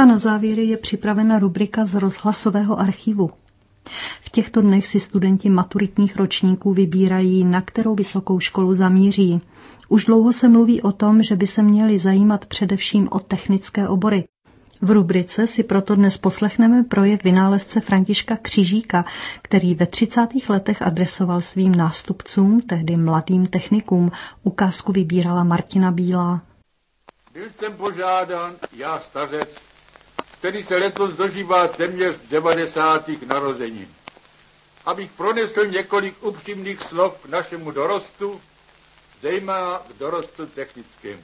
A na závěr je připravena rubrika z rozhlasového archivu. V těchto dnech si studenti maturitních ročníků vybírají, na kterou vysokou školu zamíří. Už dlouho se mluví o tom, že by se měli zajímat především o technické obory. V rubrice si proto dnes poslechneme projev vynálezce Františka Křižíka, který ve 30. letech adresoval svým nástupcům, tehdy mladým technikům. Ukázku vybírala Martina Bílá. Byl jsem požádán, já stařec, který se letos dožívá téměř 90. narozenin, abych pronesl několik upřímných slov k našemu dorostu, zejména k dorostu technickému.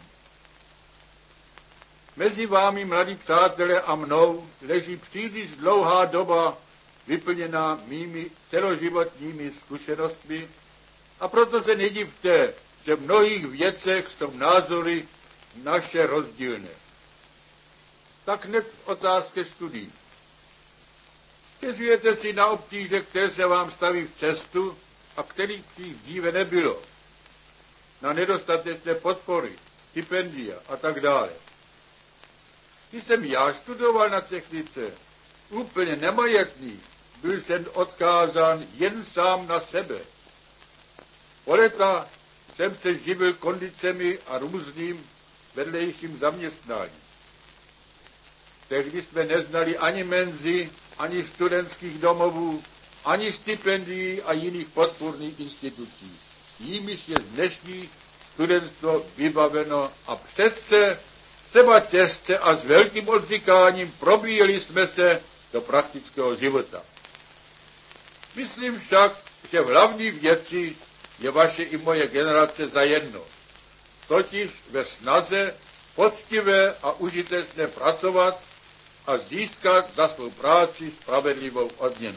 Mezi vámi, mladí přátelé, a mnou leží příliš dlouhá doba vyplněná mými celoživotními zkušenostmi a proto se nedivte, že v mnohých věcech jsou názory naše rozdílné. Tak hned v otázce studií. Stěžujete si na obtíže, které se vám staví v cestu a kterých dříve nebylo. Na nedostatečné podpory, stipendia a tak dále. Když jsem já studoval na technice, úplně nemajetný, byl jsem odkázán jen sám na sebe. Po léta jsem se živil kondicemi a různým vedlejším zaměstnáním. Tehdy jsme neznali ani menzy, ani studentských domovů, ani stipendií a jiných podpůrných institucí. Jimiž je dnešní studentstvo vybaveno a přece třeba těžce a s velkým odvykáním probíjeli jsme se do praktického života. Myslím však, že v hlavní věci je vaše i moje generace zajedno. Totiž ve snaze poctivé a užitečné pracovat a získat za svou práci spravedlivou odměnu.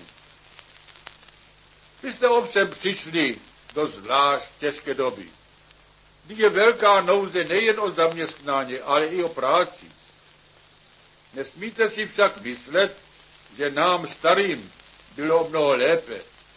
Vy jste ovšem přišli do zvlášť těžké doby, kdy je velká nouze nejen o zaměstnání, ale i o práci. Nesmíte si však myslet, že nám starým bylo mnoho lépe.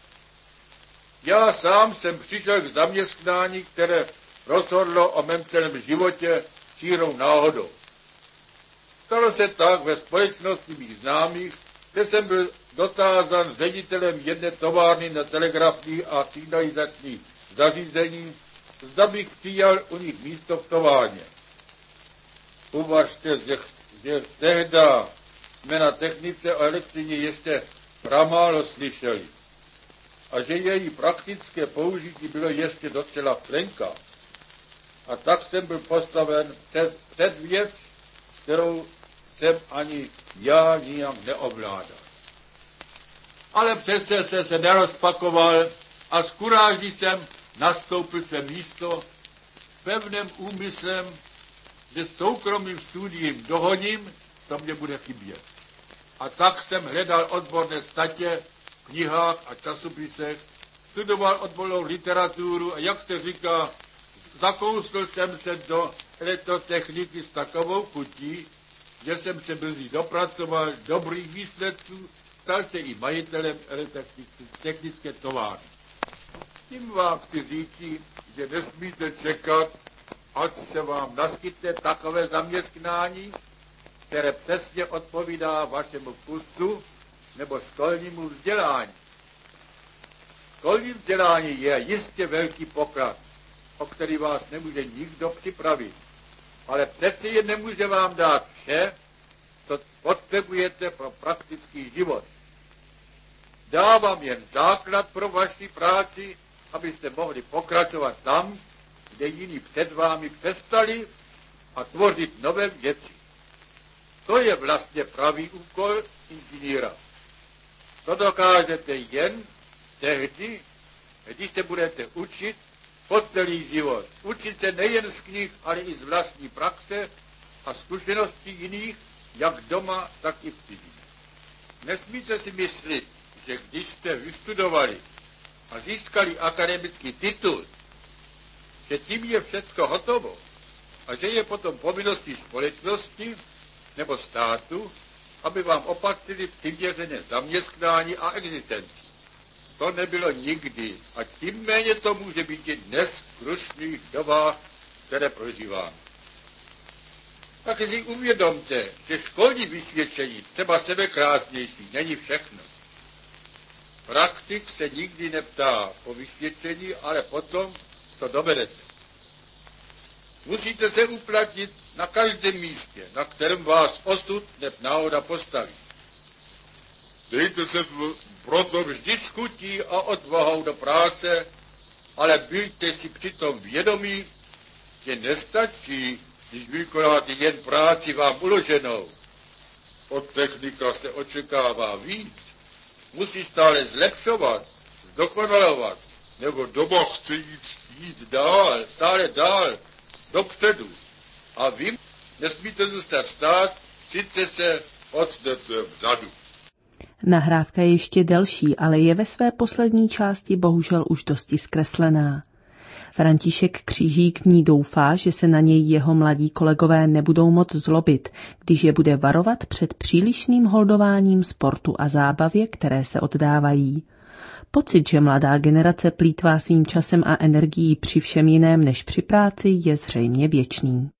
Já sám jsem přišel k zaměstnání, které rozhodlo o mém celém životě čirou náhodou. Stalo se tak ve společnosti mých známých, kde jsem byl dotázán ředitelem jedné továrny na telegrafní a signalizační zařízení, zda bych přijal u nich místo v továrně. Uvažte, že tehda jsme na technice o elektřině ještě pramálo slyšeli a že její praktické použití bylo ještě docela plenka. A tak jsem byl postaven před věc, kterou jsem ani já nijak neovládal. Ale přece se nerozpakoval a s kuráží jsem nastoupil své místo s pevným úmyslem, že soukromým studiem dohodím, co mě bude chybět. A tak jsem hledal odborné statě v knihách a časopisech, studoval odbornou literaturu a, jak se říká, zakousl jsem se do elektrotechniky s takovou chutí, že jsem se brzy dopracoval dobrých výsledků, stal se i majitelem technické továrny. Tím vám chci říct, že nesmíte čekat, ať se vám naskytne takové zaměstnání, které přesně odpovídá vašemu vkusu nebo školnímu vzdělání. Školní vzdělání je jistě velký poklad, o který vás nemůže nikdo připravit, ale přeci jen nemůže vám dát vše, co potřebujete pro praktický život. Dá vám jen základ pro vaši práci, abyste mohli pokračovat tam, kde jiní před vámi přestali, a tvořit nové věci. To je vlastně pravý úkol inženýra. To dokážete jen tehdy, když se budete učit po celý život. Učit se nejen z knih, ale i z vlastní praxe a zkušeností jiných, jak doma, tak i v cizí. Nesmíte si myslet, že když jste vystudovali a získali akademický titul, že tím je všecko hotovo a že je potom povinností společnosti nebo státu, aby vám opatřili přiměřené zaměstnání a existenci. To nebylo nikdy a tím méně to může být i dnes v krušných dobách, které prožíváme. Tak si uvědomte, že školní vysvědčení, třeba sebekrásnější, není všechno. Praktik se nikdy neptá po vysvědčení, ale potom, co dovedete. Musíte se uplatnit na každém místě, na kterém vás osud nebo náhoda postaví. Dejte se proto vždy s chutí a odvahou do práce, ale buďte si přitom vědomí, že nestačí, když vykonáte jen práci vám uloženou. Od technika se očekává víc. Musí stále zlepšovat, zdokonalovat, nebo doba chce jít dál, stále dál, dopředu. A vy nesmíte zůstat stát, sice se odstnete vzadu. Nahrávka je ještě delší, ale je ve své poslední části bohužel už dosti zkreslená. František Křížík v ní doufá, že se na něj jeho mladí kolegové nebudou moc zlobit, když je bude varovat před přílišným holdováním sportu a zábavě, které se oddávají. Pocit, že mladá generace plýtvá svým časem a energií při všem jiném než při práci, je zřejmě věčný.